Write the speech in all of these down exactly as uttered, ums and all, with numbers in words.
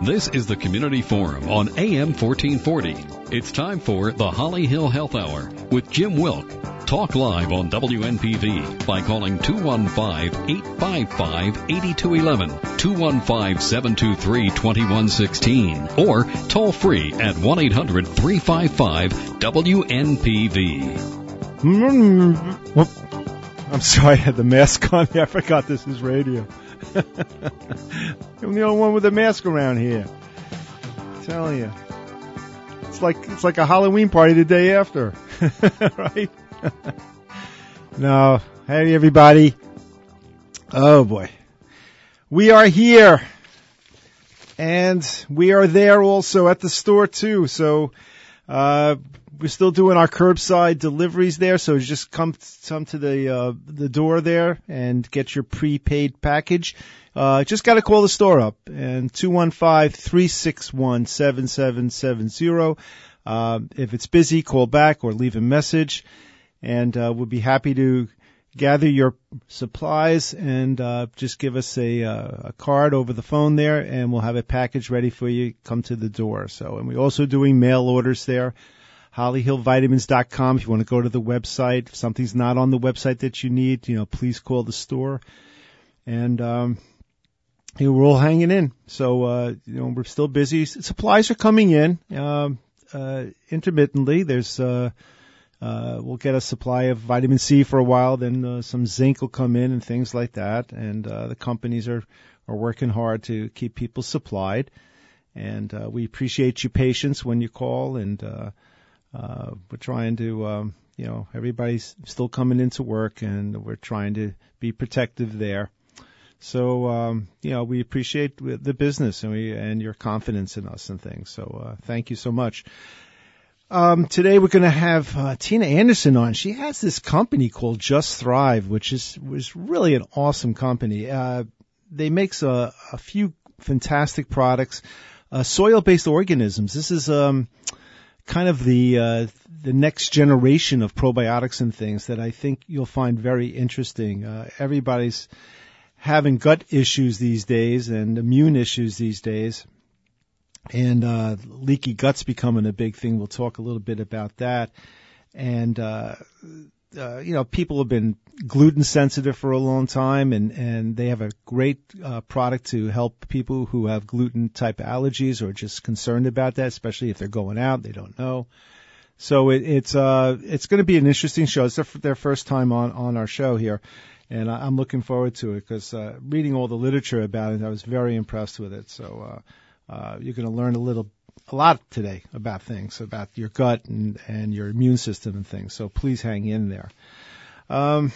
This is the Community Forum on A M fourteen forty. It's time for the Holly Hill Health Hour with Jim Wilk. Talk live on W N P V by calling two one five, eight five five, eight two one one, two one five, seven two three, two one one six, or toll free at one eight hundred, three five five, W N P V. I'm sorry, I had the mask on. I forgot this is radio. I'm the only one with a mask around here. I'm telling you. It's like it's like a Halloween party the day after. Right? No. Hey, everybody. Oh, boy. We are here. And we are there also at the store, too. So uh we're still doing our curbside deliveries there. So just come, come to the uh the door there and get your prepaid package. Uh Just got to call the store up. And two one five, three six one, seven seven seven zero. Uh, if it's busy, call back or leave a message. And uh, we'll be happy to gather your supplies and uh, just give us a, uh, a card over the phone there, and we'll have a package ready for you. Come to the door. So, and we're also doing mail orders there. Holly Hill Vitamins dot com. If you want to go to the website, if something's not on the website that you need, you know, please call the store. And um, you know, we're all hanging in. So, uh, you know, we're still busy. Supplies are coming in um, uh, intermittently. There's uh, Uh, we'll get a supply of vitamin C for a while, then uh, some zinc will come in and things like that. And uh, the companies are, are working hard to keep people supplied. And uh, we appreciate your patience when you call. And uh, uh, we're trying to, um, you know, everybody's still coming into work, and we're trying to be protective there. So, um, you know, we appreciate the business and, we, and your confidence in us and things. So uh, thank you so much. Um, today we're going to have uh, Tina Anderson on. She has this company called Just Thrive, which is was really an awesome company. Uh, they make a, a few fantastic products, uh, soil-based organisms. This is um, kind of the uh, the next generation of probiotics and things that I think you'll find very interesting. Uh, everybody's having gut issues these days and immune issues these days. And uh leaky gut's becoming a big thing. We'll talk a little bit about that. And, uh, uh you know, people have been gluten sensitive for a long time, and, and they have a great uh product to help people who have gluten-type allergies or just concerned about that, especially if they're going out, they don't know. So it, it's uh it's going to be an interesting show. It's their, their first time on, on our show here. And I'm looking forward to it because uh reading all the literature about it, I was very impressed with it. So, uh Uh, you're going to learn a little, a lot today about things, about your gut and, and your immune system and things. So please hang in there. Um,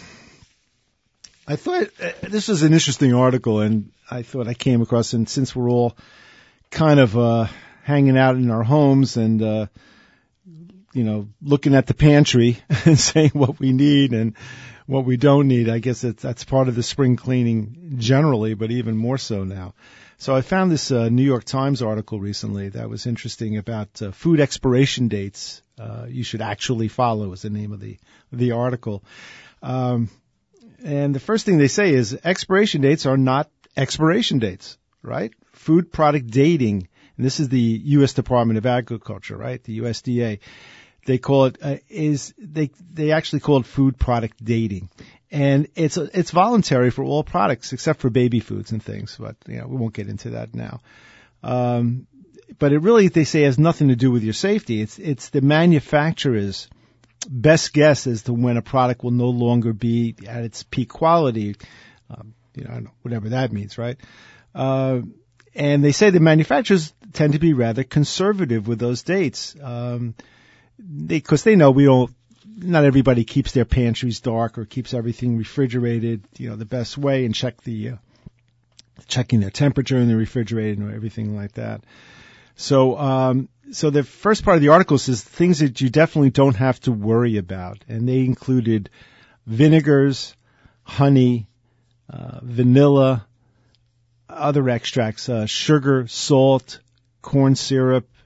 I thought uh, this was an interesting article, and I thought I came across, and since we're all kind of uh, hanging out in our homes and, uh, you know, looking at the pantry and saying what we need and what we don't need, I guess it's, that's part of the spring cleaning generally, but even more so now. So I found this uh, New York Times article recently that was interesting about uh, food expiration dates. Uh, you should actually follow is the name of the the article. Um, and the first thing they say is expiration dates are not expiration dates, right? Food product dating, and this is the U S Department of Agriculture, right? The U S D A. They call it uh, is they they actually call it food product dating. And it's it's voluntary for all products except for baby foods and things, but you know we won't get into that now. Um, but it really, they say, has nothing to do with your safety. It's it's the manufacturer's best guess as to when a product will no longer be at its peak quality. Um, you know, whatever that means, right? Uh, and they say the manufacturers tend to be rather conservative with those dates, um, because they, they know we don't. Not everybody keeps their pantries dark or keeps everything refrigerated, you know, the best way, and check the, uh, checking their temperature in the refrigerator and everything like that. So, um, so the first part of the article says things that you definitely don't have to worry about. And they included vinegars, honey, uh, vanilla, other extracts, uh, sugar, salt, corn syrup,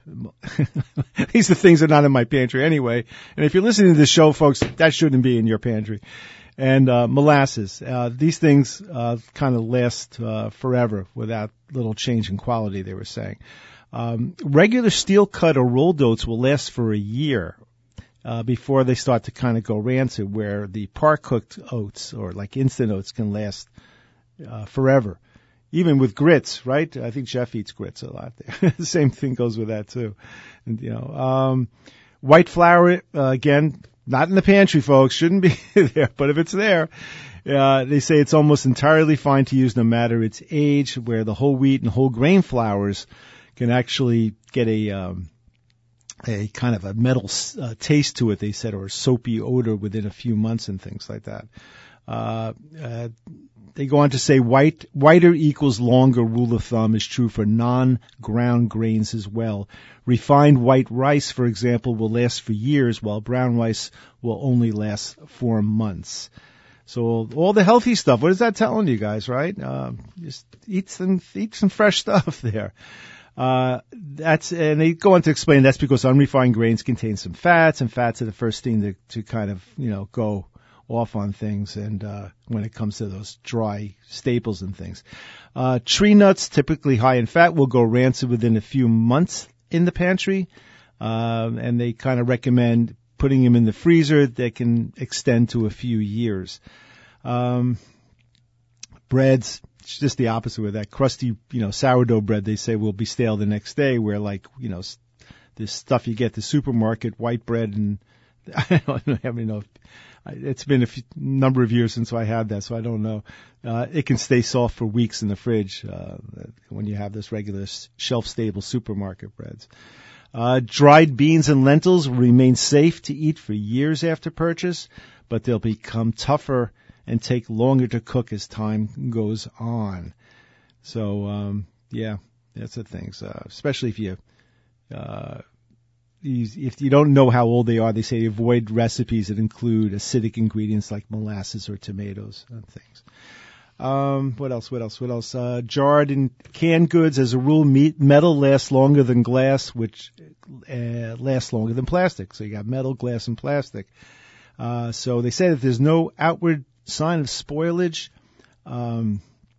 these are things that are not in my pantry anyway. And if you're listening to this show, folks, that shouldn't be in your pantry. And uh, molasses. Uh, these things uh, kind of last uh, forever without little change in quality, they were saying. Um, regular steel cut or rolled oats will last for a year uh, before they start to kind of go rancid, where the par-cooked oats or like instant oats can last uh, forever. Even with grits, right? I think Jeff eats grits a lot there. The same thing goes with that too. And, you know, um, white flour, uh, again, not in the pantry, folks. Shouldn't be there. But if it's there, uh, they say it's almost entirely fine to use no matter its age, where the whole wheat and whole grain flours can actually get a, um, a kind of a metal uh, taste to it, they said, or a soapy odor within a few months and things like that. Uh, uh, they go on to say white, whiter equals longer rule of thumb is true for non-ground grains as well. Refined white rice, for example, will last for years, while brown rice will only last for months. So all the healthy stuff, what is that telling you guys, right? Uh, just eat some, eat some fresh stuff there. Uh, that's, and they go on to explain that's because unrefined grains contain some fats, and fats are the first thing to, to kind of, you know, go off on things, and uh when it comes to those dry staples and things. Uh tree nuts, typically high in fat, will go rancid within a few months in the pantry, um and they kind of recommend putting them in the freezer. They can extend to a few years. Um breads, it's just the opposite with that. Crusty, you know, sourdough bread, they say, will be stale the next day, where, like, you know, this stuff you get at the supermarket, white bread, and I don't even know if it's been a few, number of years since I had that, so I don't know. Uh, it can stay soft for weeks in the fridge uh, when you have this regular shelf-stable supermarket breads. Uh, dried beans and lentils will remain safe to eat for years after purchase, but they'll become tougher and take longer to cook as time goes on. So, um, yeah, that's the things, uh, especially if you... Uh, If you don't know how old they are, they say avoid recipes that include acidic ingredients like molasses or tomatoes and things. Um, what else? What else? What else? Uh, jarred and canned goods, as a rule, meat, metal lasts longer than glass, which uh, lasts longer than plastic. So you got metal, glass, and plastic. Uh, so they say that there's no outward sign of spoilage, um,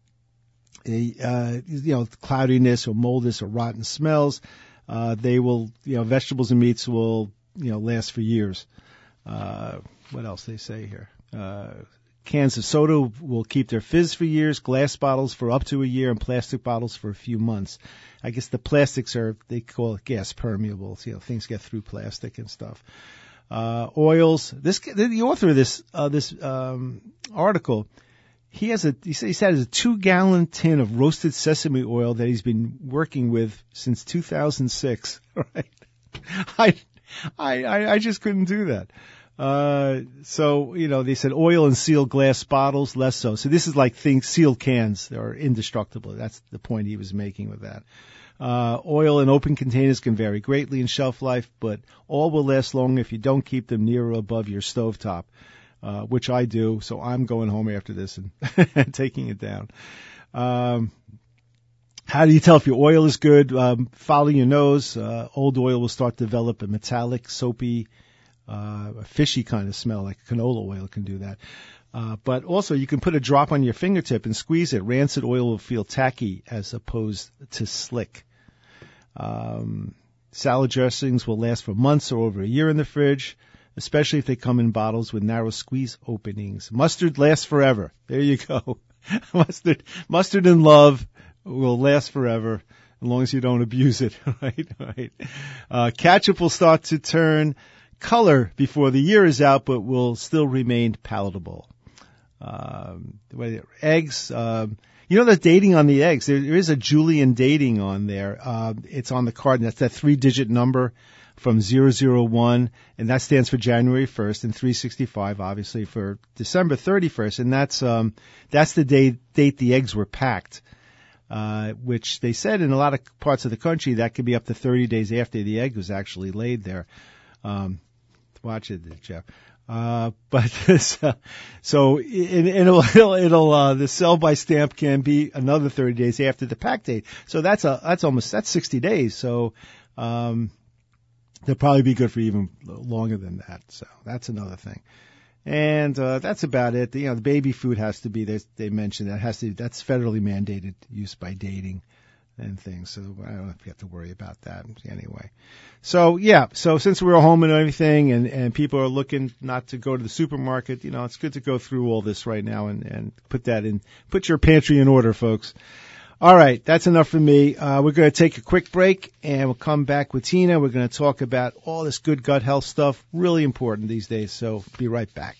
a, uh, you know, cloudiness or moldiness or rotten smells. Uh, they will, you know, vegetables and meats will, you know, last for years. Uh, what else they say here? Uh, cans of soda will keep their fizz for years, glass bottles for up to a year, and plastic bottles for a few months. I guess the plastics are, they call it gas permeable. So, you know, things get through plastic and stuff. Uh, oils. This, the author of this, uh, this, um, article, He has a, he said, he has a two gallon tin of roasted sesame oil that he's been working with since two thousand six. Right? I, I, I just couldn't do that. Uh, so, you know, they said oil and sealed glass bottles, less so. So this is like things, sealed cans are indestructible. That's the point he was making with that. Uh, oil in open containers can vary greatly in shelf life, but all will last long if you don't keep them near or above your stovetop. Uh, which I do, so I'm going home after this and taking it down. Um, how do you tell if your oil is good? Um, follow your nose. Uh, old oil will start to develop a metallic, soapy, uh, a fishy kind of smell, like canola oil can do that. Uh, but also you can put a drop on your fingertip and squeeze it. Rancid oil will feel tacky as opposed to slick. Um, salad dressings will last for months or over a year in the fridge, especially if they come in bottles with narrow squeeze openings. Mustard lasts forever. There you go. mustard, mustard and love will last forever as long as you don't abuse it. Right, right. Uh, ketchup will start to turn color before the year is out, but will still remain palatable. Um, eggs. Um, you know the dating on the eggs. There, there is a Julian dating on there. Uh, it's on the card, and that's that three-digit number from zero zero one, and that stands for January first, and three sixty-five, obviously, for December thirty-first, and that's um that's the date date the eggs were packed, uh, which they said in a lot of parts of the country that could be up to thirty days after the egg was actually laid there. Um, watch it, Jeff. Uh, but this, uh, so it, it'll, it'll, it'll, uh, the sell by stamp can be another thirty days after the pack date. So that's a, that's almost, that's sixty days. So, Um, they'll probably be good for even longer than that. So that's another thing. And uh, that's about it. The, you know, the baby food has to be. They, they mentioned that has to. That's federally mandated use by dating and things. So I don't know if you have to worry about that anyway. So yeah. So since we're home and everything, and and people are looking not to go to the supermarket, you know, it's good to go through all this right now and and put that in. Put your pantry in order, folks. All right, that's enough for me. Uh, we're going to take a quick break, and we'll come back with Tina. We're going to talk about all this good gut health stuff, really important these days, so be right back.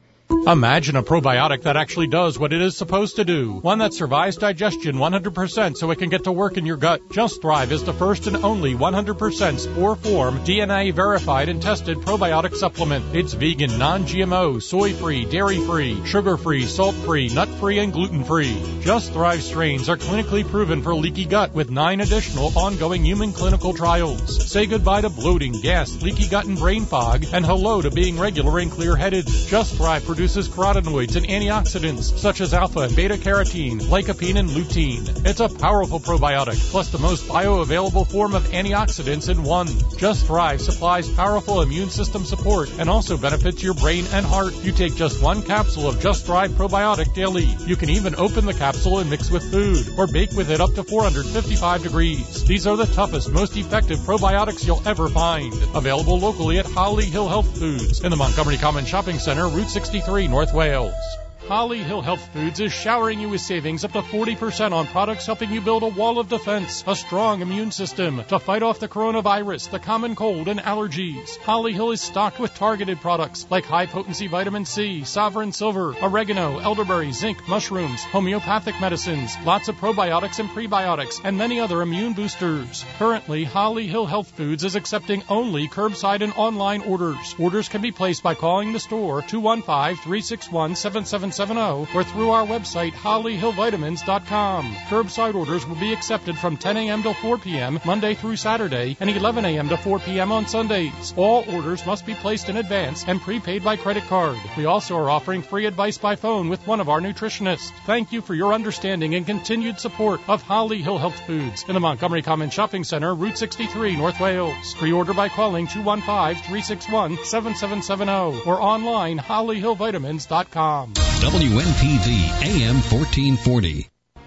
Imagine a probiotic that actually does what it is supposed to do. One that survives digestion one hundred percent so it can get to work in your gut. Just Thrive is the first and only one hundred percent spore form, D N A verified and tested probiotic supplement. It's vegan, non-G M O, soy-free, dairy-free, sugar-free, salt-free, nut-free, and gluten-free. Just Thrive strains are clinically proven for leaky gut with nine additional ongoing human clinical trials. Say goodbye to bloating, gas, leaky gut, and brain fog, and hello to being regular and clear-headed. Just Thrive produces carotenoids and antioxidants such as alpha and beta-carotene, lycopene, and lutein. It's a powerful probiotic, plus the most bioavailable form of antioxidants in one. Just Thrive supplies powerful immune system support and also benefits your brain and heart. You take just one capsule of Just Thrive probiotic daily. You can even open the capsule and mix with food, or bake with it up to four hundred fifty-five degrees. These are the toughest, most effective probiotics you'll ever find. Available locally at Holly Hill Health Foods in the Montgomery Common Shopping Center, Route sixty-three, North Wales. Holly Hill Health Foods is showering you with savings up to forty percent on products helping you build a wall of defense, a strong immune system to fight off the coronavirus, the common cold, and allergies. Holly Hill is stocked with targeted products like high-potency vitamin C, Sovereign Silver, oregano, elderberry, zinc, mushrooms, homeopathic medicines, lots of probiotics and prebiotics, and many other immune boosters. Currently, Holly Hill Health Foods is accepting only curbside and online orders. Orders can be placed by calling the store two one five, three six one, seven seven seven zero or through our website holly hill vitamins dot com. Curbside orders will be accepted from ten a.m. to four p.m. Monday through Saturday and eleven a.m. to four p.m. on Sundays. All orders must be placed in advance and prepaid by credit card. We also are offering free advice by phone with one of our nutritionists. Thank you for your understanding and continued support of Holly Hill Health Foods in the Montgomery Common Shopping Center, Route sixty-three, North Wales. Pre-order by calling two one five, three six one, seven seven seven zero or online holly hill vitamins dot com. W N P V A M fourteen forty.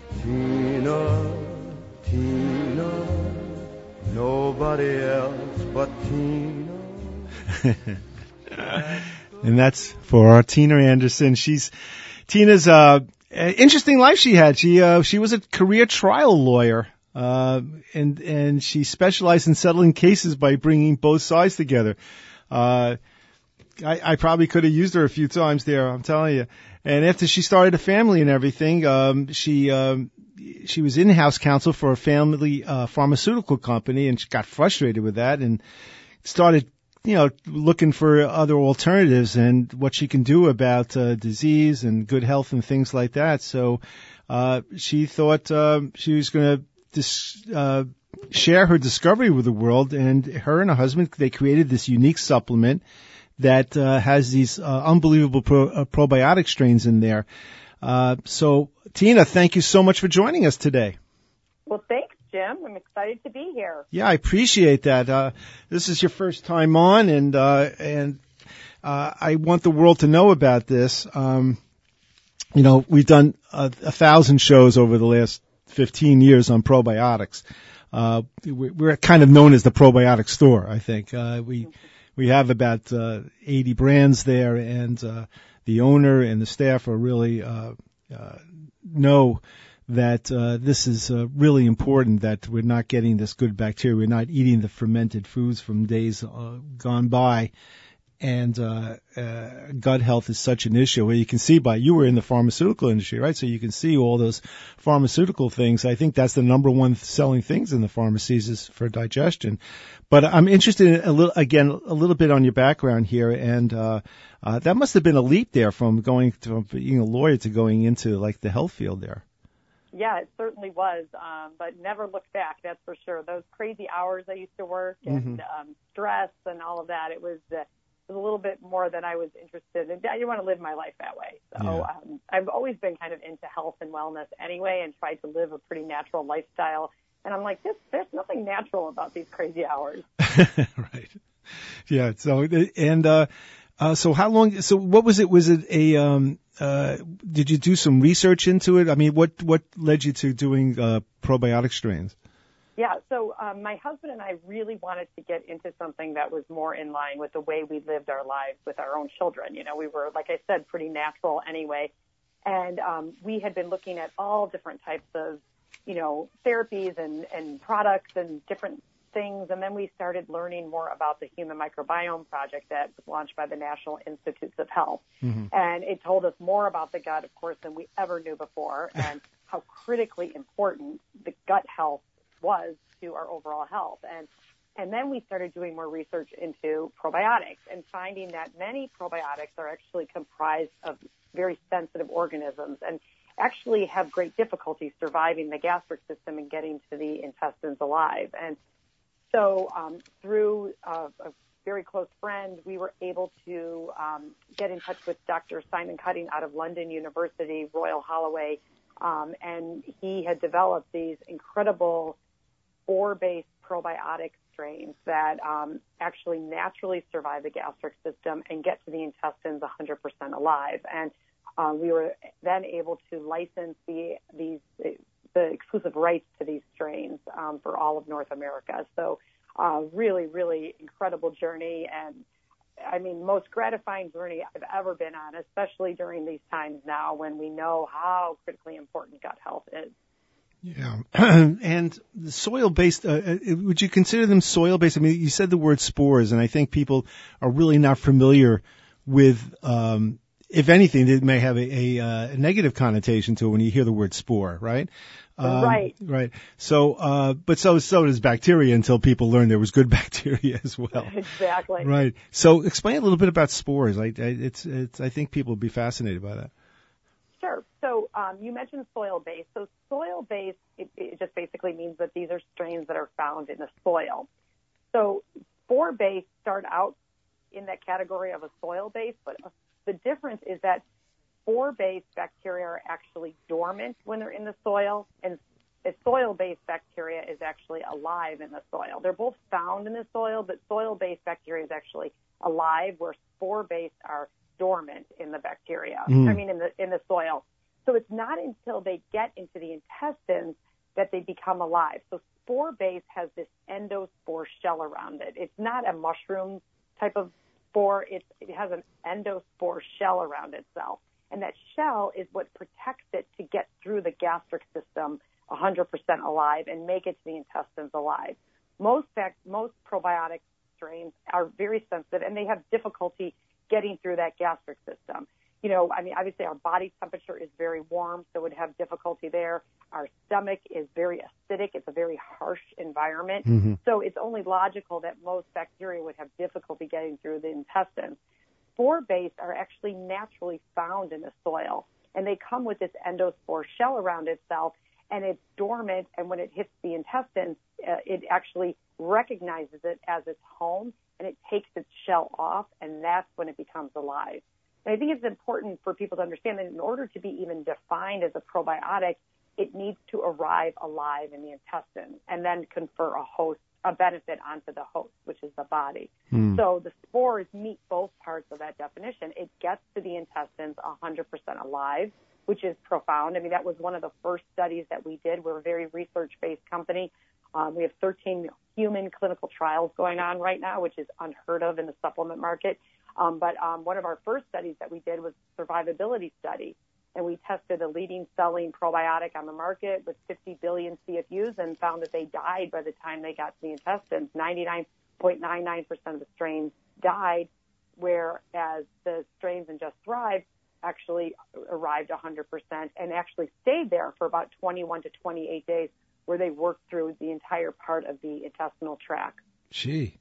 Tina, Tina, nobody else but Tina. And that's for our Tina Anderson. She's Tina's uh interesting life she had. She uh she was a career trial lawyer. Uh and and she specialized in settling cases by bringing both sides together. Uh I, I probably could have used her a few times there, I'm telling you. And after she started a family and everything, um, she um, she was in-house counsel for a family uh, pharmaceutical company, and she got frustrated with that and started, you know, looking for other alternatives and what she can do about uh, disease and good health and things like that. So uh, she thought uh, she was going to dis- uh, share her discovery with the world, and her and her husband, they created this unique supplement that uh, has these uh, unbelievable pro- uh, probiotic strains in there. Uh, so, Tina, thank you so much for joining us today. Well, thanks, Jim. I'm excited to be here. Yeah, I appreciate that. Uh, this is your first time on, and uh, and uh, I want the world to know about this. Um, you know, we've done a, a thousand shows over the last fifteen years on probiotics. Uh, we're kind of known as the probiotic store, I think. Uh, we We have about uh, eighty brands there, and uh, the owner and the staff are really uh, uh, know that uh, this is uh, really important, that we're not getting this good bacteria. We're not eating the fermented foods from days uh, gone by. And uh, uh, gut health is such an issue. Well, you can see by, you were in the pharmaceutical industry, right? So you can see all those pharmaceutical things. I think that's the number one selling things in the pharmacies is for digestion. But I'm interested in a little, again, a little bit on your background here. And uh, uh, that must have been a leap there from going to being a lawyer to going into like the health field there. Yeah, it certainly was, um, but never looked back, that's for sure. Those crazy hours I used to work and Mm-hmm. um, stress and all of that, it was uh, was a little bit more than I was interested in. I didn't want to live my life that way. So Yeah. um, I've always been kind of into health and wellness anyway and tried to live a pretty natural lifestyle And I'm like, this, there's nothing natural about these crazy hours. Right. Yeah. So, and, uh, uh, so how long, so what was it? Was it a, um, uh, did you do some research into it? I mean, what, what led you to doing, uh, probiotic strains? Yeah, so um, my husband and I really wanted to get into something that was more in line with the way we lived our lives with our own children. You know, we were, like I said, pretty natural anyway. And um, we had been looking at all different types of, you know, therapies and, and products and different things. And then we started learning more about the Human Microbiome Project that was launched by the National Institutes of Health. Mm-hmm. And it told us more about the gut, of course, than we ever knew before, and how critically important the gut health was to our overall health. And and then we started doing more research into probiotics and finding that many probiotics are actually comprised of very sensitive organisms and actually have great difficulty surviving the gastric system and getting to the intestines alive. And so um, through uh, a very close friend, we were able to um, get in touch with Doctor Simon Cutting out of London University, Royal Holloway, um, and he had developed these incredible spore-based probiotic strains that um, actually naturally survive the gastric system and get to the intestines one hundred percent alive. And uh, we were then able to license the these the exclusive rights to these strains um, for all of North America. So uh, really, really incredible journey, and I mean, most gratifying journey I've ever been on, especially during these times now when we know how critically important gut health is. Yeah. And the soil-based, uh, would you consider them soil-based? I mean, you said the word spores, and I think people are really not familiar with, um, if anything, it may have a, a, a negative connotation to it when you hear the word spore, right? Um, right. Right. So, uh, but so, so does bacteria until people learned there was good bacteria as well. Exactly. Right. So explain a little bit about spores. I, I, it's, it's, I think people would be fascinated by that. Sure. So um, you mentioned soil-based. So soil-based, it, it just basically means that these are strains that are found in the soil. So spore-based start out in that category of a soil-based, but the difference is that spore-based bacteria are actually dormant when they're in the soil, and soil-based bacteria is actually alive in the soil. They're both found in the soil, but soil-based bacteria is actually alive, where spore-based are dormant in the bacteria. Mm. I mean, in the in the soil. So it's not until they get into the intestines that they become alive. So spore base has this endospore shell around it. It's not a mushroom type of spore. It's, it has an endospore shell around itself. And that shell is what protects it to get through the gastric system one hundred percent alive and make it to the intestines alive. Most fact, most probiotic strains are very sensitive, and they have difficulty getting through that gastric system. You know, I mean, obviously our body temperature is very warm, so we'd have difficulty there. Our stomach is very acidic. It's a very harsh environment. Mm-hmm. So it's only logical that most bacteria would have difficulty getting through the intestines. Spore-based are actually naturally found in the soil, and they come with this endospore shell around itself, and it's dormant, and when it hits the intestines, uh, it actually recognizes it as its home, and it takes its shell off, and that's when it becomes alive. And I think it's important for people to understand that in order to be even defined as a probiotic, it needs to arrive alive in the intestine and then confer a host, a benefit onto the host, which is the body. Mm. So the spores meet both parts of that definition. It gets to the intestines one hundred percent alive, which is profound. I mean, that was one of the first studies that we did. We're a very research-based company. Um, we have thirteen human clinical trials going on right now, which is unheard of in the supplement market. Um, but um, one of our first studies that we did was a survivability study, and we tested a leading selling probiotic on the market with fifty billion C F Us and found that they died by the time they got to the intestines. ninety-nine point nine nine percent of the strains died, whereas the strains in Just Thrive actually arrived one hundred percent and actually stayed there for about twenty-one to twenty-eight days, where they worked through the entire part of the intestinal tract. Gee.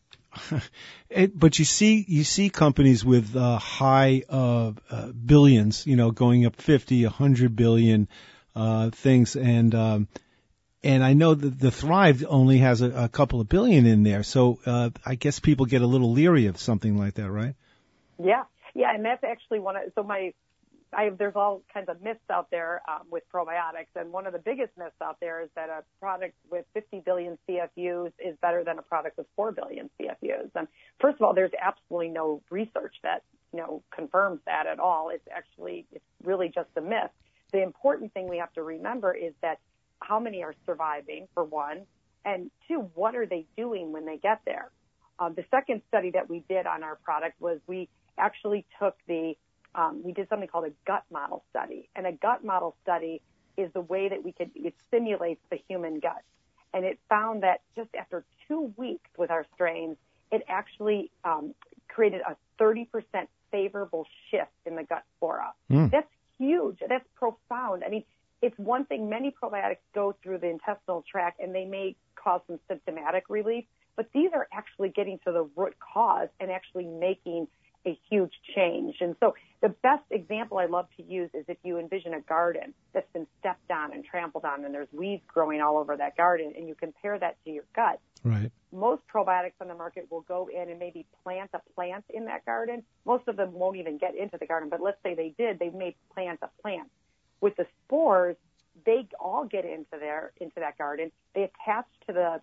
It, but you see, you see companies with uh, high uh, uh, billions, you know, going up fifty, a hundred billion uh, things, and um, and I know that the Thrive only has a, a couple of billion in there, so uh, I guess people get a little leery of something like that, right? Yeah, yeah, and that's actually one of so my I have, there's all kinds of myths out there um, with probiotics, and one of the biggest myths out there is that a product with fifty billion C F Us is better than a product with four billion C F Us. And first of all, there's absolutely no research that, you know, confirms that at all. It's actually, it's really just a myth. The important thing we have to remember is that how many are surviving, for one, and two, what are they doing when they get there? Um, the second study that we did on our product was we actually took the Um, we did something called a gut model study. And a gut model study is the way that we could, it simulates the human gut. And it found that just after two weeks with our strains, it actually um, created a thirty percent favorable shift in the gut flora. Mm. That's huge. That's profound. I mean, it's one thing, many probiotics go through the intestinal tract and they may cause some symptomatic relief, but these are actually getting to the root cause and actually making a huge change. And so the best example I love to use is if you envision a garden that's been stepped on and trampled on and there's weeds growing all over that garden, and you compare that to your gut. Right. Most probiotics on the market will go in and maybe plant a plant in that garden. Most of them won't even get into the garden, but let's say they did, they may plant a plant. With the spores, they all get into there, into that garden. They attach to the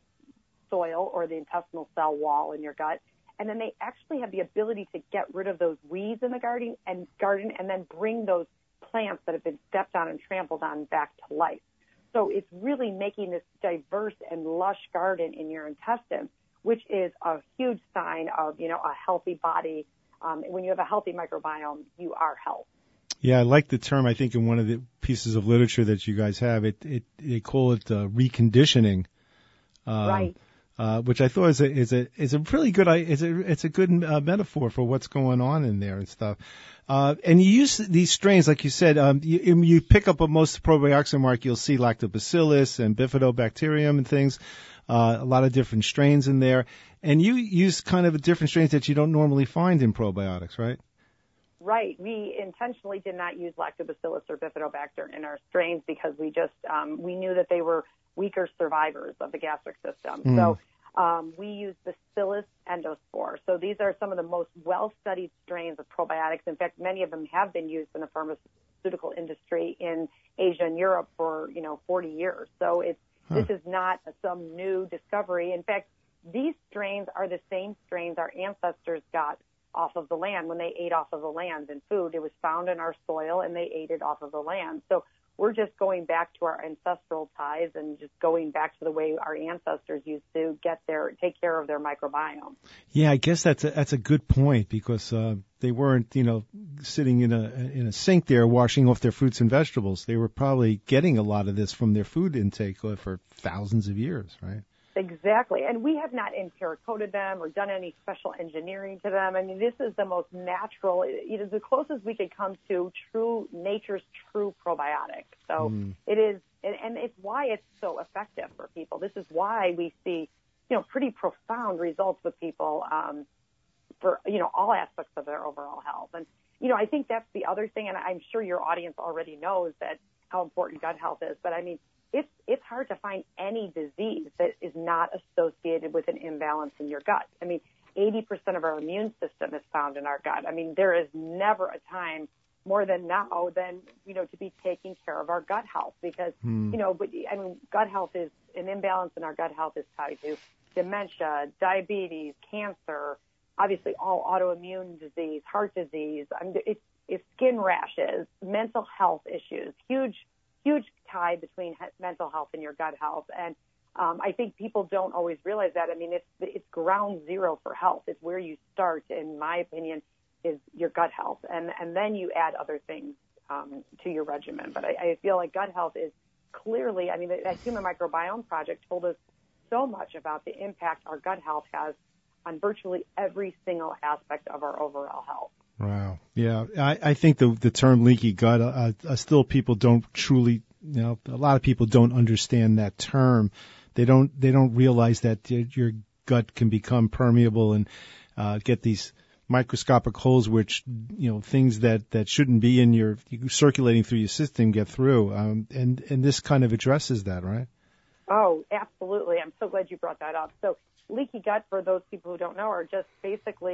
soil or the intestinal cell wall in your gut, and then they actually have the ability to get rid of those weeds in the garden and garden and then bring those plants that have been stepped on and trampled on back to life. So it's really making this diverse and lush garden in your intestines, which is a huge sign of, you know, a healthy body. Um, when you have a healthy microbiome, you are health. Yeah, I like the term. I think in one of the pieces of literature that you guys have, it, it they call it uh, reconditioning. Um, right. Uh, which I thought is a is a is a really good is a it's a good uh, metaphor for what's going on in there and stuff. Uh, and you use these strains, like you said, um, you, you pick up on most probiotics in the market. You'll see lactobacillus and bifidobacterium and things, uh, a lot of different strains in there. And you use kind of different strains that you don't normally find in probiotics, right? Right. We intentionally did not use lactobacillus or bifidobacter in our strains because we just um, we knew that they were weaker survivors of the gastric system. Mm. So um, we use Bacillus endospore. So these are some of the most well-studied strains of probiotics. In fact, many of them have been used in the pharmaceutical industry in Asia and Europe for, you know, forty years. So it's huh. this is not some new discovery. In fact, these strains are the same strains our ancestors got off of the land when they ate off of the land and food. It was found in our soil and they ate it off of the land. So we're just going back to our ancestral ties and just going back to the way our ancestors used to get their, take care of their microbiome. Yeah, I guess that's a, that's a good point because, uh, they weren't, you know, sitting in a, in a sink there washing off their fruits and vegetables. They were probably getting a lot of this from their food intake for thousands of years, right? Exactly. And we have not enteric-coated them or done any special engineering to them. I mean, this is the most natural, it is the closest we could come to true, nature's true probiotic. So mm. it is, and, and it's why it's so effective for people. This is why we see, you know, pretty profound results with people um, for, you know, all aspects of their overall health. And, you know, I think that's the other thing, and I'm sure your audience already knows that how important gut health is, but I mean, It's it's hard to find any disease that is not associated with an imbalance in your gut. I mean, eighty percent of our immune system is found in our gut. I mean, there is never a time more than now than, you know, to be taking care of our gut health because, hmm. you know, but I mean, gut health is, an imbalance in our gut health is tied to dementia, diabetes, cancer, obviously all autoimmune disease, heart disease. I mean, it's, it's skin rashes, mental health issues, huge huge tie between he- mental health and your gut health. And um, I think people don't always realize that. I mean, it's it's ground zero for health. It's where you start, in my opinion, is your gut health. And, and then you add other things um, to your regimen. But I, I feel like gut health is clearly, I mean, that Human Microbiome Project told us so much about the impact our gut health has on virtually every single aspect of our overall health. Wow. Yeah. I, I think the the term leaky gut, uh, uh, still people don't truly, you know, a lot of people don't understand that term. They don't, they don't realize that your gut can become permeable and, uh, get these microscopic holes, which, you know, things that, that shouldn't be in your, circulating through your system get through. Um, and, and this kind of addresses that, right? Oh, absolutely. I'm so glad you brought that up. So leaky gut, for those people who don't know, are just basically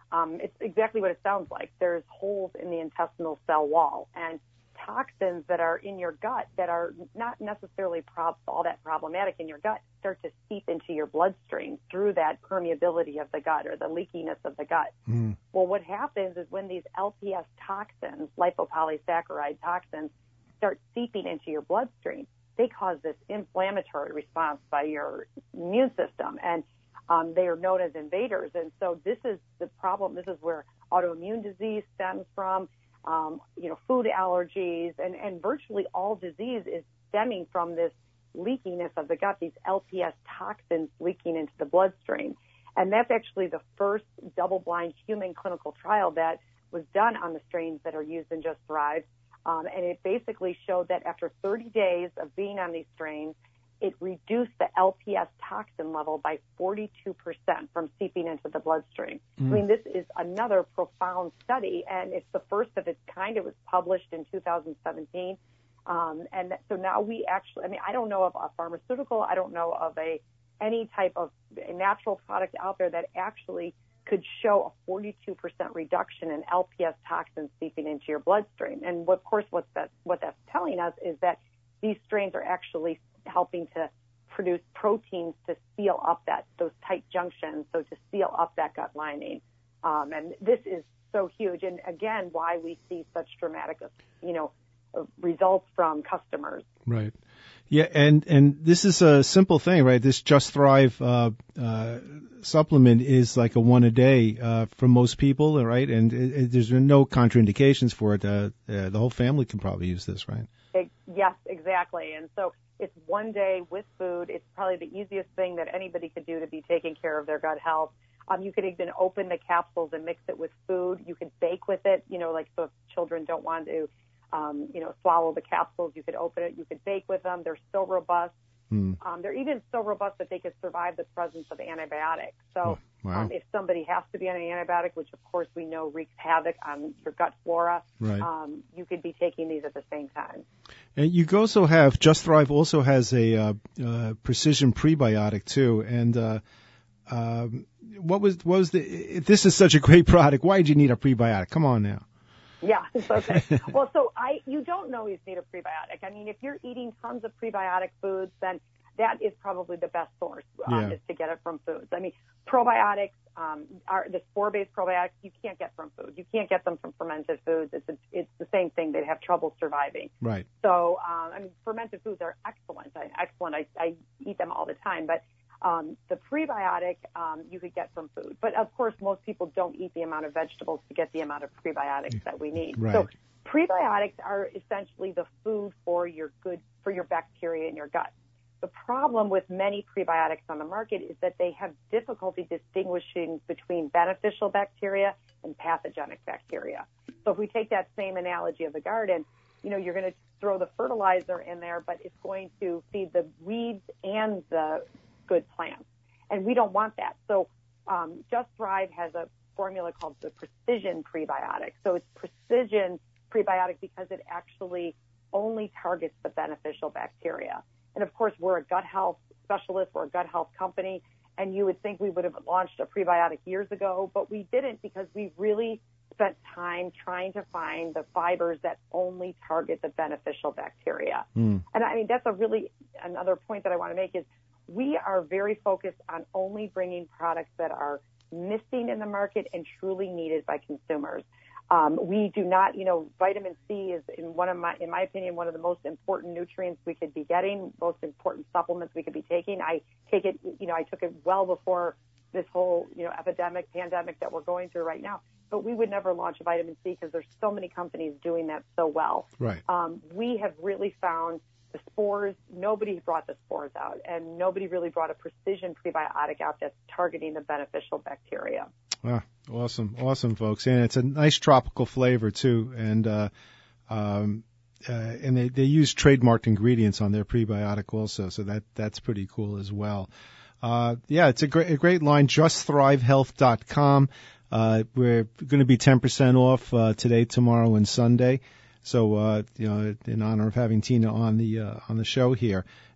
Um, it's exactly what it sounds like. There's holes in the intestinal cell wall, and toxins that are in your gut that are not necessarily prob- all that problematic in your gut start to seep into your bloodstream through that permeability of the gut or the leakiness of the gut. Mm. Well, what happens is when these L P S toxins, lipopolysaccharide toxins, start seeping into your bloodstream, they cause this inflammatory response by your immune system, and um, they are known as invaders. And so this is the problem. This is where autoimmune disease stems from. Um, you know, food allergies, and, and virtually all disease is stemming from this leakiness of the gut, these L P S toxins leaking into the bloodstream. And that's actually the first double-blind human clinical trial that was done on the strains that are used in Just Thrive. Um, and it basically showed that after thirty days of being on these strains, it reduced the L P S toxin level by forty-two percent from seeping into the bloodstream. Mm. I mean, this is another profound study, and it's the first of its kind. It was published in two thousand seventeen. Um, and so now we actually, I mean, I don't know of a pharmaceutical, I don't know of a any type of a natural product out there that actually could show a forty-two percent reduction in L P S toxins seeping into your bloodstream. And of course, what that what that's telling us is that these strains are actually helping to produce proteins to seal up that those tight junctions, so to seal up that gut lining. Um, and this is so huge. And again, why we see such dramatic, you know, results from customers. Right. Yeah, and and this is a simple thing, right? This Just Thrive uh, uh, supplement is like a one a day uh, for most people, right? And it, it, there's no contraindications for it. Uh, uh, the whole family can probably use this, right? It, yes, exactly. And so it's one day with food. It's probably the easiest thing that anybody could do to be taking care of their gut health. Um, you could even open the capsules and mix it with food. You could bake with it, you know, like so if children don't want to, um, you know, swallow the capsules, you could open it. You could bake with them. They're so robust. Hmm. Um, they're even so robust that they could survive the presence of antibiotics. So oh, wow. um, if somebody has to be on an antibiotic, which of course we know wreaks havoc on your gut flora, right. um, you could be taking these at the same time. And you also have, Just Thrive also has a uh, uh, precision prebiotic too. And uh, um, what was what was the? If this is such a great product, why did you need a prebiotic? Come on now. Yeah, it's okay. Well, so I, you don't always need a prebiotic. I mean, if you're eating tons of prebiotic foods, then that is probably the best source um, yeah. is to get it from foods. I mean, probiotics, um, are the spore-based probiotics you can't get from food. You can't get them from fermented foods. It's a, it's the same thing. They'd have trouble surviving. Right. So, um, I mean, fermented foods are excellent. I, excellent. I, I eat them all the time, but. Um, the prebiotic um, you could get from food. But, of course, most people don't eat the amount of vegetables to get the amount of prebiotics that we need. Right. So prebiotics are essentially the food for your good for your bacteria in your gut. The problem with many prebiotics on the market is that they have difficulty distinguishing between beneficial bacteria and pathogenic bacteria. So if we take that same analogy of the garden, you know, you're going to throw the fertilizer in there, but it's going to feed the weeds and the good plants. And we don't want that. So um, Just Thrive has a formula called the Precision Prebiotic. So it's precision prebiotic because it actually only targets the beneficial bacteria. And, of course, we're a gut health specialist. We're a gut health company. And you would think we would have launched a prebiotic years ago, but we didn't because we really spent time trying to find the fibers that only target the beneficial bacteria. Mm. And, I mean, that's a really another point that I want to make is we are very focused on only bringing products that are missing in the market and truly needed by consumers. Um, we do not, you know, vitamin C is in one of my, in my opinion, one of the most important nutrients we could be getting, most important supplements we could be taking. I take it, you know, I took it well before this whole, you know, epidemic, pandemic that we're going through right now. But we would never launch a vitamin C because there's so many companies doing that so well. Right. Um, we have really found the spores, nobody brought the spores out, and nobody really brought a precision prebiotic out that's targeting the beneficial bacteria. Ah, awesome, awesome, folks. And it's a nice tropical flavor, too. And uh, um, uh, and they, they use trademarked ingredients on their prebiotic also, so that that's pretty cool as well. Uh, yeah, it's a great, a great line, just thrive health dot com. Uh, we're going to be ten percent off uh, today, tomorrow, and Sunday. So, uh, you know, in honor of having Tina on the uh, on the show here,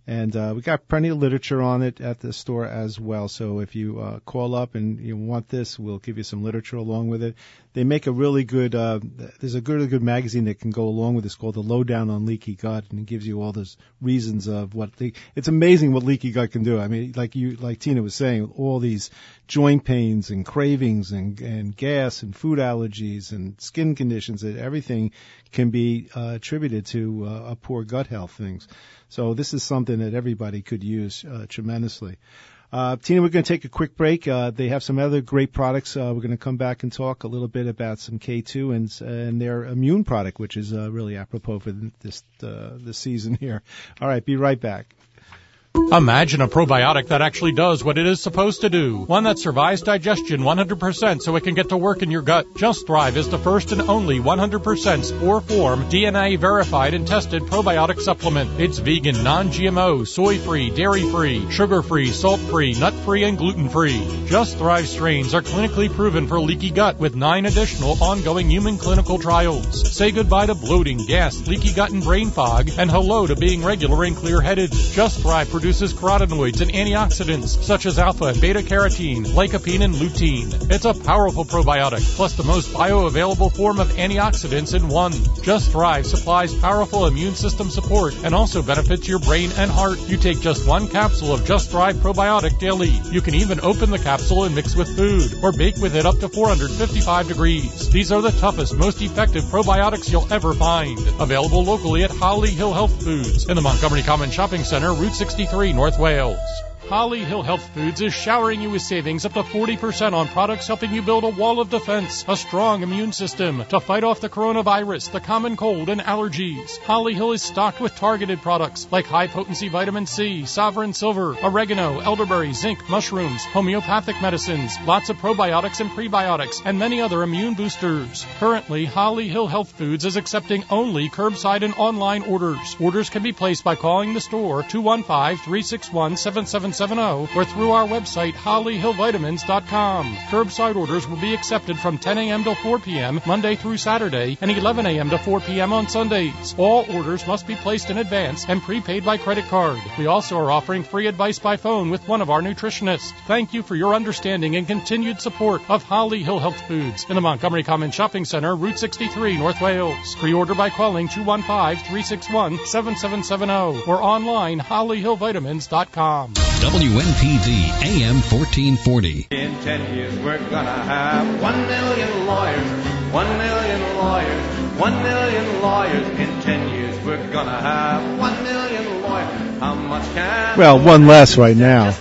And uh, we got plenty of literature on it at the store as well. So if you uh, call up and you want this, we'll give you some literature along with it. They make a really good, uh, there's a really good magazine that can go along with this called The Lowdown on Leaky Gut, and it gives you all those reasons of what the, it's amazing what leaky gut can do. I mean, like you, like Tina was saying, all these joint pains and cravings and, and gas and food allergies and skin conditions, and everything can be uh, attributed to uh, a poor gut health things. So this is something that everybody could use uh, tremendously. Uh, Tina, we're going to take a quick break. Uh, they have some other great products. Uh, we're going to come back and talk a little bit about some K two and, and their immune product, which is uh, really apropos for this uh, this season here. All right, be right back. Imagine a probiotic that actually does what it is supposed to do. One that survives digestion one hundred percent so it can get to work in your gut. Just Thrive is the first and only one hundred percent spore form, D N A verified and tested probiotic supplement. It's vegan, non-G M O, soy-free, dairy-free, sugar-free, salt-free, nut-free, and gluten-free. Just Thrive strains are clinically proven for leaky gut with nine additional ongoing human clinical trials. Say goodbye to bloating, gas, leaky gut, and brain fog, and hello to being regular and clear-headed. Just Thrive produces carotenoids and antioxidants such as alpha and beta-carotene, lycopene, and lutein. It's a powerful probiotic, plus the most bioavailable form of antioxidants in one. Just Thrive supplies powerful immune system support and also benefits your brain and heart. You take just one capsule of Just Thrive probiotic daily. You can even open the capsule and mix with food, or bake with it up to four hundred fifty-five degrees. These are the toughest, most effective probiotics you'll ever find. Available locally at Holly Hill Health Foods in the Montgomery Common Shopping Center, Route sixty-three, North Wales. Holly Hill Health Foods is showering you with savings up to forty percent on products helping you build a wall of defense, a strong immune system to fight off the coronavirus, the common cold, and allergies. Holly Hill is stocked with targeted products like high-potency vitamin C, Sovereign Silver, oregano, elderberry, zinc, mushrooms, homeopathic medicines, lots of probiotics and prebiotics, and many other immune boosters. Currently, Holly Hill Health Foods is accepting only curbside and online orders. Orders can be placed by calling the store two one five, three six one, seven seven seven zero or through our website holly hill vitamins dot com. Curbside orders will be accepted from ten a.m. to four p.m. Monday through Saturday and eleven a.m. to four p.m. on Sundays. All orders must be placed in advance and prepaid by credit card. We also are offering free advice by phone with one of our nutritionists. Thank you for your understanding and continued support of Holly Hill Health Foods in the Montgomery Common Shopping Center, Route sixty-three, North Wales. Pre-order by calling two one five, three six one, seven seven seven zero or online holly hill vitamins dot com. W N P V A M fourteen forty. In ten years we're gonna have one million lawyers, one million lawyers, one million lawyers. In ten years we're gonna have one million lawyers. How much can... Well, one less right now.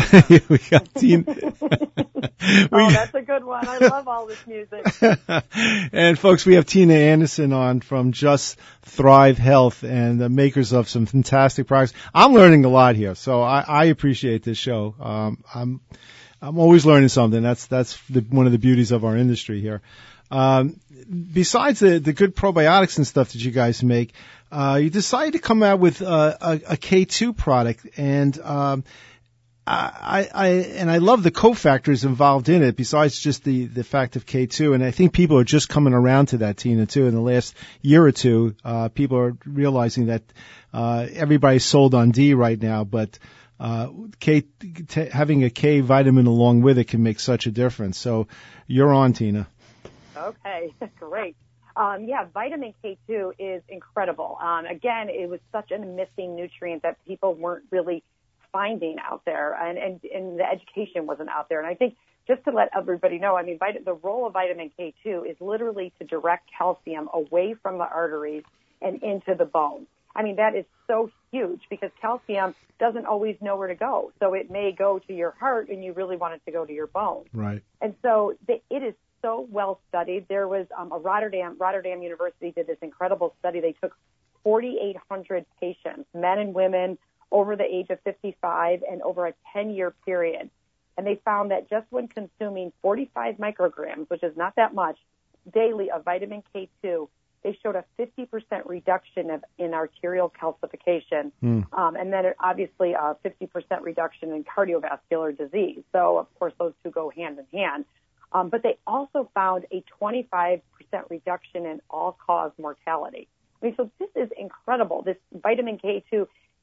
We got Tina. Oh, that's a good one. I love all this music. And folks, we have Tina Anderson on from Just Thrive Health and the makers of some fantastic products. I'm learning a lot here, so I, I appreciate this show. Um, I'm I'm always learning something. That's that's the, one of the beauties of our industry here. Um, besides the the good probiotics and stuff that you guys make, uh, you decided to come out with uh, a, a K two product, and um, I, I, and I love the cofactors involved in it besides just the, the fact of K two. And I think people are just coming around to that, Tina, too. In the last year or two, uh, people are realizing that, uh, everybody's sold on D right now, but, uh, K, t- having a K vitamin along with it can make such a difference. So you're on, Tina. Okay, great. Um, yeah, vitamin K two is incredible. Um, again, it was such a missing nutrient that people weren't really finding out there, and, and, and the education wasn't out there. And I think just to let everybody know, I mean, vit- the role of vitamin K two is literally to direct calcium away from the arteries and into the bone. I mean, that is so huge because calcium doesn't always know where to go. So it may go to your heart and you really want it to go to your bone. Right. And so the, it is so well studied. There was um, a Rotterdam, Rotterdam University did this incredible study. They took forty-eight hundred patients, men and women, over the age of fifty-five and over a ten-year period. And they found that just when consuming forty-five micrograms, which is not that much, daily of vitamin K two, they showed a fifty percent reduction of, in arterial calcification, mm. um, and then obviously a fifty percent reduction in cardiovascular disease. So, of course, those two go hand in hand. Um, but they also found a twenty-five percent reduction in all-cause mortality. I mean, so this is incredible. This vitamin K two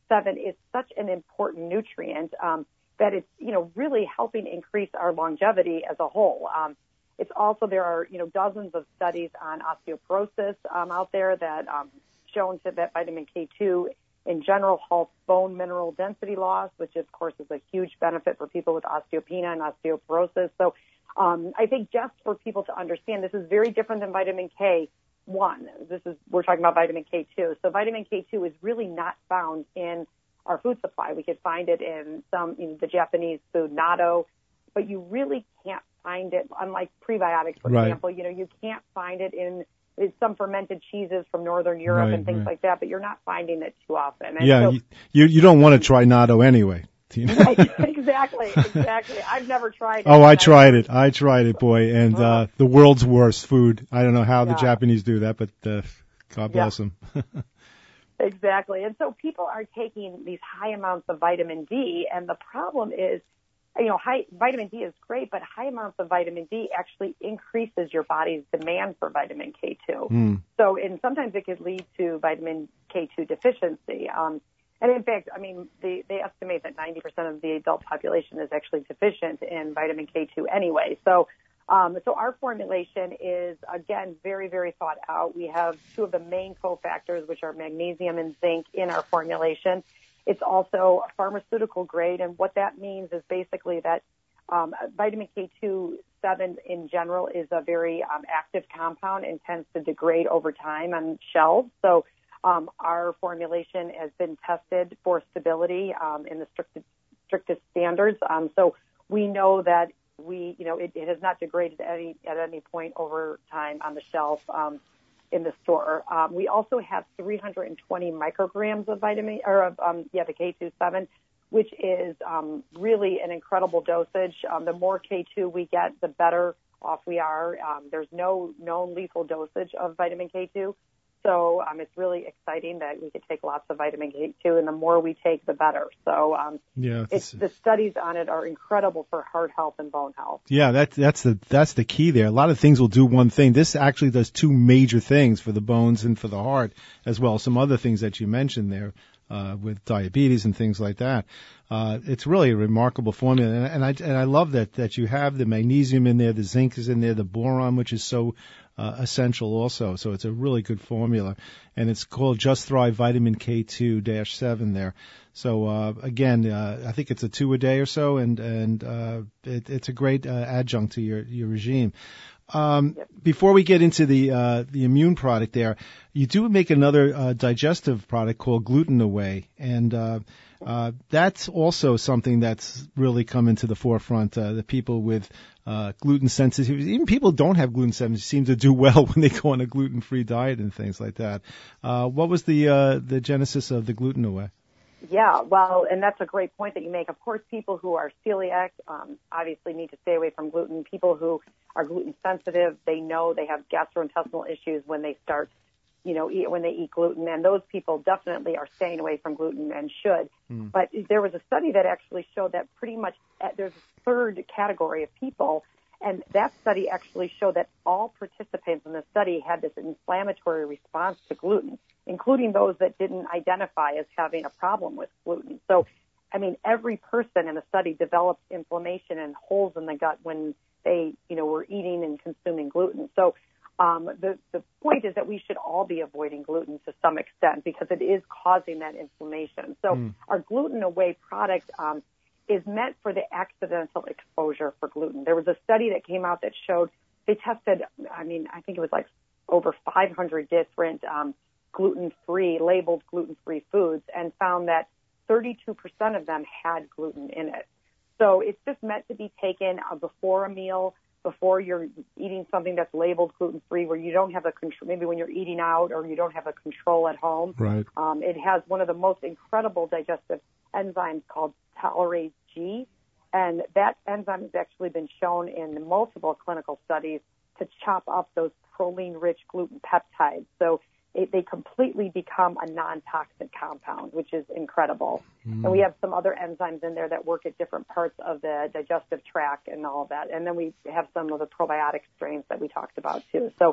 seven is such an important nutrient um, that it's, you know, really helping increase our longevity as a whole. Um, it's also, there are, you know, dozens of studies on osteoporosis um, out there that um, shown to that vitamin K two in general halts bone mineral density loss, which of course is a huge benefit for people with osteopenia and osteoporosis. So um, I think just for people to understand, this is very different than vitamin K one. This is, we're talking about vitamin K two. So vitamin K two is really not found in our food supply. We could find it in some, you know, the Japanese food natto, but you really can't find it, unlike prebiotics, for right. example. You know, you can't find it in, in some fermented cheeses from Northern Europe right, and things right. like that, but you're not finding it too often. And yeah, so, you, you you don't want to try natto anyway. You know? Right, exactly, exactly. I've never tried it. Oh, I tried it. I tried it, boy, and uh, uh, the world's worst food. I don't know how yeah. the Japanese do that, but uh, God bless yeah. them. Exactly. And so people are taking these high amounts of vitamin D, and the problem is, you know, high, vitamin D is great, but high amounts of vitamin D actually increases your body's demand for vitamin K two. Mm. So, and sometimes it could lead to vitamin K two deficiency. Um, and in fact, I mean, they, they estimate that ninety percent of the adult population is actually deficient in vitamin K two anyway. So, um, so our formulation is, again, very, very thought out. We have two of the main cofactors, which are magnesium and zinc, in our formulation. It's also pharmaceutical grade, and what that means is basically that um, vitamin K two seven in general is a very um, active compound and tends to degrade over time on shelves. So um, our formulation has been tested for stability um, in the strictest, strictest standards. Um, so we know that we, you know, it, it has not degraded any at any point over time on the shelf. Um, in the store. Um, we also have three hundred twenty micrograms of vitamin, or of, um, yeah, the K two seven, which is um, really an incredible dosage. Um, the more K two we get, the better off we are. Um, there's no known lethal dosage of vitamin K two. So um, it's really exciting that we could take lots of vitamin K two, and the more we take, the better. So um, yeah, it's, the studies on it are incredible for heart health and bone health. Yeah, that's that's the that's the key there. A lot of things will do one thing. This actually does two major things for the bones and for the heart, as well as some other things that you mentioned there uh, with diabetes and things like that. Uh, it's really a remarkable formula, and, and I and I love that that you have the magnesium in there, the zinc is in there, the boron, which is so Uh, essential also. So it's a really good formula, and it's called Just Thrive Vitamin K two dash seven there. So uh, again, uh, I think it's a two a day or so, and and uh, it, it's a great uh, adjunct to your your regime. Um, Yep. Before we get into the uh, the immune product there, you do make another uh, digestive product called Gluten Away, and uh, uh, that's also something that's really come into the forefront. Uh, the people with uh, gluten sensitivity, even people who don't have gluten sensitivity, seem to do well when they go on a gluten-free diet and things like that. Uh, what was the uh, the genesis of the Gluten Away? Yeah, well, and that's a great point that you make. Of course, people who are celiac um, obviously need to stay away from gluten. People who are gluten sensitive, they know they have gastrointestinal issues when they start, you know, eat, when they eat gluten, and those people definitely are staying away from gluten and should. Mm. But there was a study that actually showed that pretty much uh, there's a third category of people, and that study actually showed that all participants in the study had this inflammatory response to gluten, including those that didn't identify as having a problem with gluten. So, I mean, every person in the study developed inflammation and holes in the gut when they, you know, were eating and consuming gluten. So um, the, the point is that we should all be avoiding gluten to some extent because it is causing that inflammation. So mm. our Gluten Away product um, is meant for the accidental exposure for gluten. There was a study that came out that showed they tested, I mean, I think it was like over five hundred different um, gluten-free, labeled gluten-free foods, and found that thirty-two percent of them had gluten in it. So it's just meant to be taken uh, before a meal, before you're eating something that's labeled gluten-free, where you don't have a control, maybe when you're eating out or you don't have a control at home. Right. Um, it has one of the most incredible digestive enzymes called Tolerase G, and that enzyme has actually been shown in multiple clinical studies to chop up those proline-rich gluten peptides. So it, they completely become a non-toxic compound, which is incredible. Mm. And we have some other enzymes in there that work at different parts of the digestive tract and all of that. And then we have some of the probiotic strains that we talked about too. So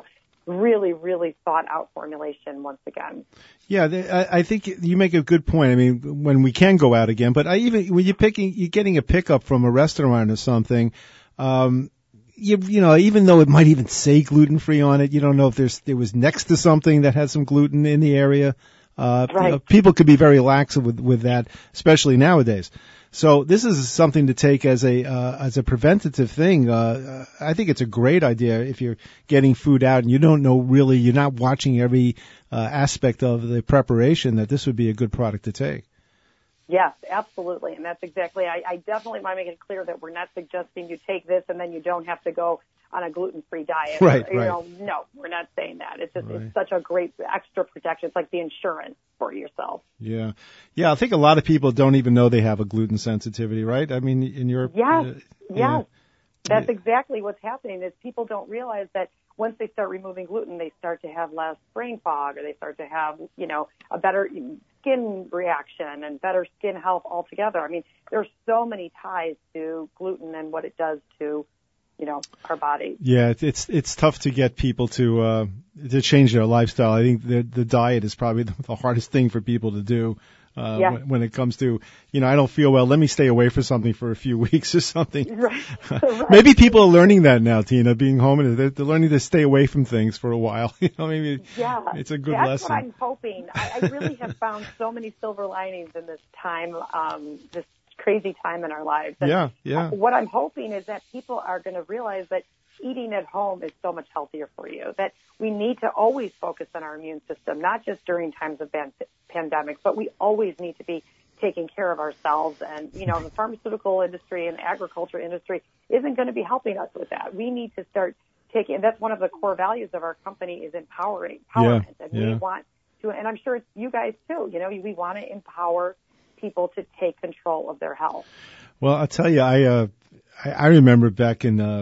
really, really thought out formulation once again. Yeah, they, I, I think you make a good point. I mean, when we can go out again, but I even when you're picking, you're getting a pickup from a restaurant or something. Um, you, you know, even though it might even say gluten free on it, you don't know if there's there was next to something that has some gluten in the area. Uh, right. you know, people could be very lax with with that, especially nowadays. So this is something to take as a uh, as a preventative thing. Uh, I think it's a great idea if you're getting food out and you don't know really, you're not watching every uh, aspect of the preparation, that this would be a good product to take. Yes, absolutely. And that's exactly, I, I definitely want to make it clear that we're not suggesting you take this and then you don't have to go on a gluten-free diet. Right, you right. know, no, we're not saying that. It's just, Right. it's such a great extra protection. It's like the insurance for yourself. Yeah. Yeah, I think a lot of people don't even know they have a gluten sensitivity, right? I mean, in your... Yes, uh, yes. yeah. That's exactly what's happening is people don't realize that once they start removing gluten, they start to have less brain fog, or they start to have, you know, a better skin reaction and better skin health altogether. I mean, there's so many ties to gluten and what it does to, you know, our body. Yeah, it's it's tough to get people to uh, to change their lifestyle. I think the the diet is probably the hardest thing for people to do. Uh, yeah. when, when it comes to, you know, I don't feel well, let me stay away for something for a few weeks or something. Right. right. Maybe people are learning that now, Tina, being home, and they're, they're learning to stay away from things for a while. You know, maybe yeah. it's a good That's lesson. That's what I'm hoping. I, I really have found so many silver linings in this time, um, this crazy time in our lives. And yeah, yeah. What I'm hoping is that people are going to realize that eating at home is so much healthier for you, that we need to always focus on our immune system, not just during times of ban- pandemics, but we always need to be taking care of ourselves. And, you know, the pharmaceutical industry and agriculture industry isn't going to be helping us with that. We need to start taking, and that's one of the core values of our company is empowering, empowerment. Yeah, and yeah. we want to, and I'm sure it's you guys too, you know, we want to empower people to take control of their health. Well, I'll tell you, I, uh, I, I remember back in, uh,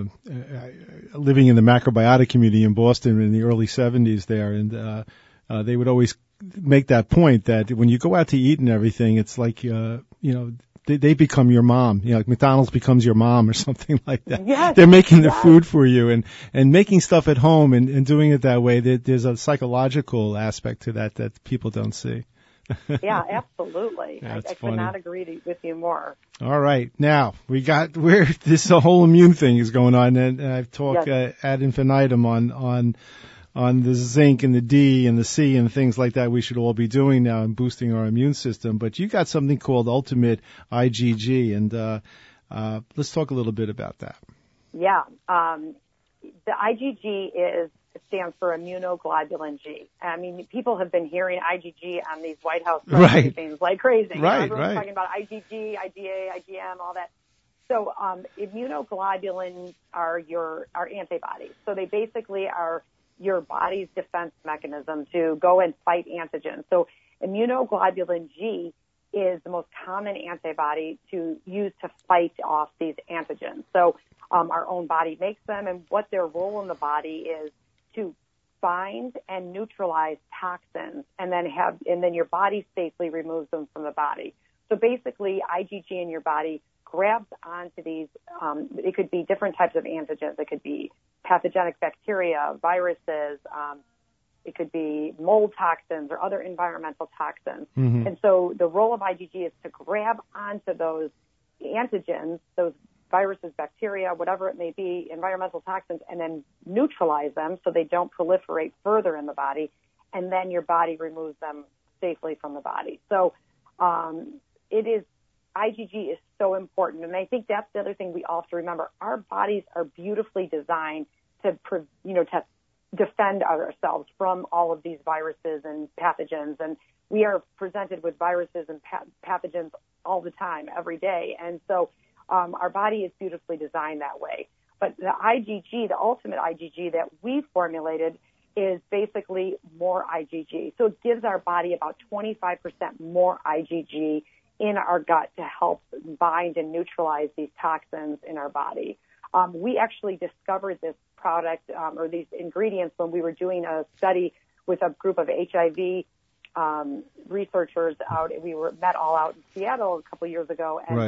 uh, living in the macrobiotic community in Boston in the early seventies there, and, uh, uh, they would always make that point that when you go out to eat and everything, it's like, uh, you know, they, they become your mom. You know, like McDonald's becomes your mom or something like that. Yes, They're making the yes. food for you, and, and making stuff at home and, and doing it that way. There, there's a psychological aspect to that that people don't see. Yeah, absolutely. Yeah, I, it's I could funny. not agree to, with you more. All right. Now, we got where this whole immune thing is going on, and I've talked Yes. uh, ad infinitum on, on, on the zinc and the D and the C and things like that we should all be doing now and boosting our immune system. But you got something called Ultimate I G G, and, uh, uh, let's talk a little bit about that. Yeah. Um, the I G G is, stands for immunoglobulin G. I mean, people have been hearing I G G on these White House Right. things like crazy. You know, Right, everyone's right. talking about I G G, I G A, I G M, all that. So um, immunoglobulins are your are antibodies. So they basically are your body's defense mechanism to go and fight antigens. So immunoglobulin G is the most common antibody to use to fight off these antigens. So um, our own body makes them, and what their role in the body is to find and neutralize toxins, and then have and then your body safely removes them from the body. So basically, I G G in your body grabs onto these. Um, it could be different types of antigens. It could be pathogenic bacteria, viruses. Um, it could be mold toxins or other environmental toxins. Mm-hmm. And so the role of I G G is to grab onto those antigens, those viruses, bacteria, whatever it may be, environmental toxins, and then neutralize them so they don't proliferate further in the body, and then your body removes them safely from the body. So um, it is, I G G is so important, and I think that's the other thing we all have to remember. Our bodies are beautifully designed to, you know, to defend ourselves from all of these viruses and pathogens, and we are presented with viruses and pathogens all the time, every day, and so Um, our body is beautifully designed that way. But the I G G, the ultimate I G G that we've formulated, is basically more I G G. So it gives our body about twenty-five percent more I G G in our gut to help bind and neutralize these toxins in our body. Um, we actually discovered this product um, or these ingredients when we were doing a study with a group of H I V um, researchers out. We were met all out in Seattle a couple years ago, and Right.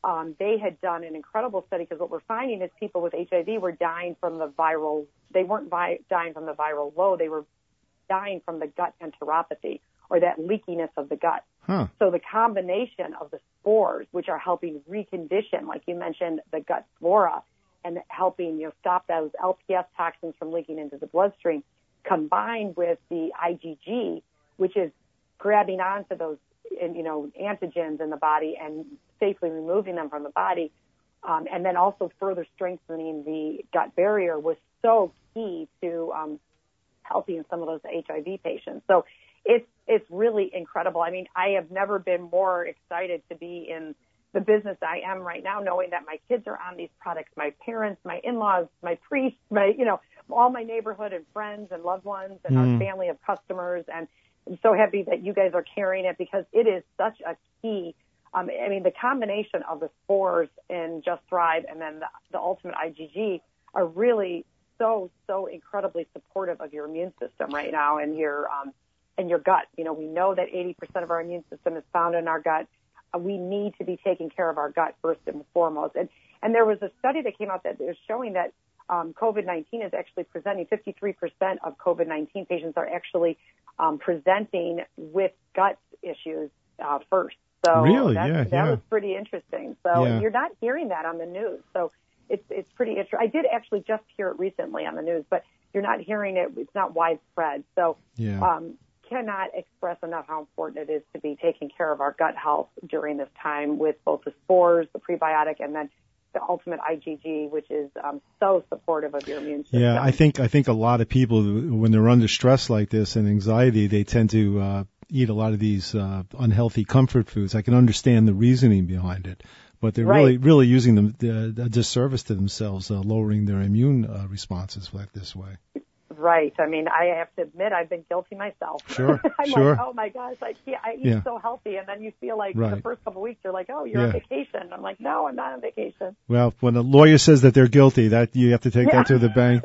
um, they had done an incredible study, because what we're finding is people with H I V were dying from the viral, they weren't vi- dying from the viral load, they were dying from the gut enteropathy, or that leakiness of the gut. Huh. So the combination of the spores, which are helping recondition, like you mentioned, the gut flora, and helping, you know, stop those L P S toxins from leaking into the bloodstream, combined with the I g G, which is grabbing onto those, you know, antigens in the body and safely removing them from the body, um, and then also further strengthening the gut barrier, was so key to um, helping some of those H I V patients. So it's it's really incredible. I mean, I have never been more excited to be in the business I am right now, knowing that my kids are on these products, my parents, my in-laws, my priests, my, you know, all my neighborhood and friends and loved ones and mm. our family of customers. And I'm so happy that you guys are carrying it, because it is such a key. Um, I mean, the combination of the spores in Just Thrive and then the, the Ultimate I G G are really so, so incredibly supportive of your immune system right now, and your, um, and your gut. You know, we know that eighty percent of our immune system is found in our gut. Uh, we need to be taking care of our gut first and foremost. And, and there was a study that came out that is showing that um, COVID nineteen is actually presenting, fifty-three percent of COVID nineteen patients are actually um, presenting with gut issues uh, first. So really? that, yeah, that yeah. was pretty interesting. So yeah. you're not hearing that on the news. So it's it's pretty interesting. I did actually just hear it recently on the news, but you're not hearing it. It's not widespread. So yeah. um, cannot express enough how important it is to be taking care of our gut health during this time, with both the spores, the prebiotic, and then the Ultimate I G G, which is um, so supportive of your immune system. Yeah, I think I think a lot of people, when they're under stress like this and anxiety, they tend to uh, eat a lot of these uh, unhealthy comfort foods. I can understand the reasoning behind it, but they're right. really really using them uh, a disservice to themselves, uh, lowering their immune uh, responses like this way. Right. I mean, I have to admit, I've been guilty myself. Sure. I'm sure. like, oh my gosh, I can't, I eat yeah. so healthy, and then you feel like right. the first couple of weeks you're like, oh, you're yeah. on vacation. I'm like, no, I'm not on vacation. Well, when a lawyer says that they're guilty, that you have to take yeah. that to the bank.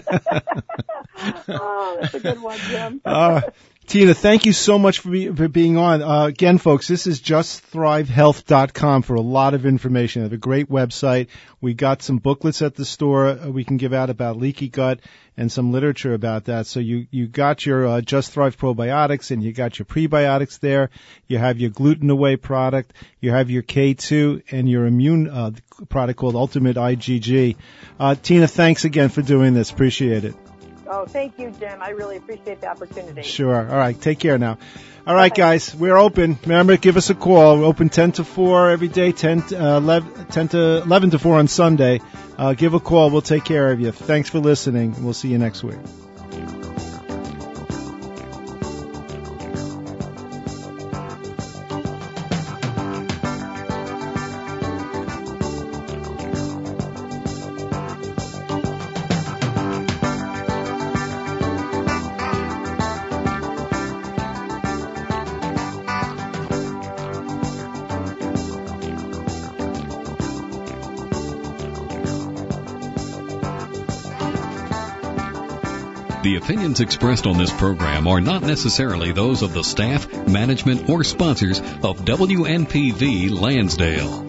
Oh, that's a good one, Jim. uh, Tina, thank you so much for, be, for being on. Uh, again, folks, this is just thrive health dot com for a lot of information. They have a great website. We got some booklets at the store we can give out about leaky gut and some literature about that. So you, you got your uh, Just Thrive probiotics, and you got your prebiotics there. You have your gluten away product. You have your K two and your immune uh, product called Ultimate I G G. Uh, Tina, thanks again for doing this. Appreciate it. Oh, thank you, Jim. I really appreciate the opportunity. Sure. All right. Take care now. All right, okay. guys. We're open. Remember, give us a call. We're open ten to four every day, ten to, uh, eleven, ten to eleven to four on Sunday. Uh, give a call. We'll take care of you. Thanks for listening. We'll see you next week. The opinions expressed on this program are not necessarily those of the staff, management, or sponsors of W N P V Lansdale.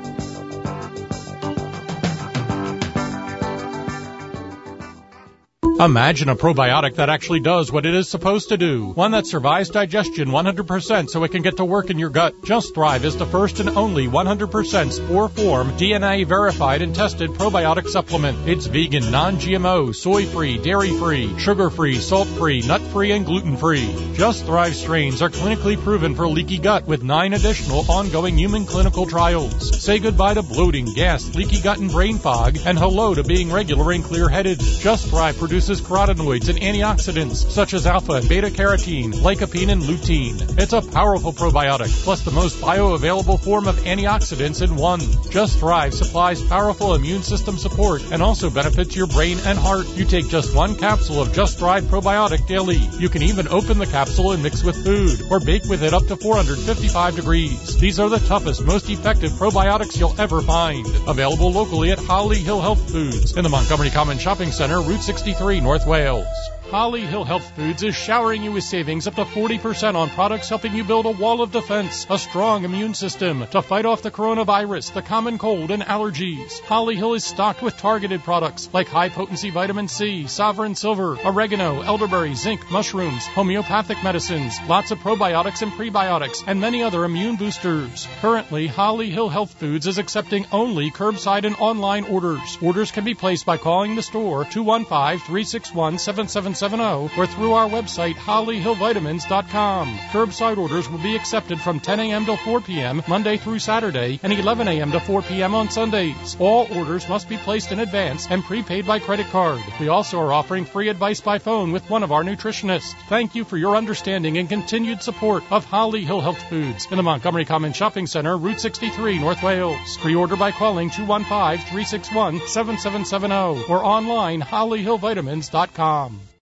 Imagine a probiotic that actually does what it is supposed to do. One that survives digestion one hundred percent so it can get to work in your gut. Just Thrive is the first and only one hundred percent spore form, D N A verified and tested probiotic supplement. It's vegan, non-G M O, soy-free, dairy-free, sugar-free, salt-free, nut-free, and gluten-free. Just Thrive strains are clinically proven for leaky gut with nine additional ongoing human clinical trials. Say goodbye to bloating, gas, leaky gut, and brain fog, and hello to being regular and clear-headed. Just Thrive produces carotenoids and antioxidants such as alpha and beta-carotene, lycopene, and lutein. It's a powerful probiotic, plus the most bioavailable form of antioxidants in one. Just Thrive supplies powerful immune system support and also benefits your brain and heart. You take just one capsule of Just Thrive probiotic daily. You can even open the capsule and mix with food, or bake with it up to four hundred fifty-five degrees. These are the toughest, most effective probiotics you'll ever find. Available locally at Holly Hill Health Foods in the Montgomery Commons Shopping Center, Route sixty-three, North Wales. Holly Hill Health Foods is showering you with savings up to forty percent on products helping you build a wall of defense, a strong immune system to fight off the coronavirus, the common cold, and allergies. Holly Hill is stocked with targeted products like high-potency vitamin C, Sovereign Silver, oregano, elderberry, zinc, mushrooms, homeopathic medicines, lots of probiotics and prebiotics, and many other immune boosters. Currently, Holly Hill Health Foods is accepting only curbside and online orders. Orders can be placed by calling the store two one five, three six one, seven seven seven zero or through our website holly hill vitamins dot com. Curbside orders will be accepted from ten a.m. to four p.m. Monday through Saturday and eleven a.m. to four p.m. on Sundays. All orders must be placed in advance and prepaid by credit card. We also are offering free advice by phone with one of our nutritionists. Thank you for your understanding and continued support of Holly Hill Health Foods in the Montgomery Commons Shopping Center, Route sixty-three, North Wales. Pre-order by calling two one five, three six one, seven seven seven zero or online holly hill vitamins dot com.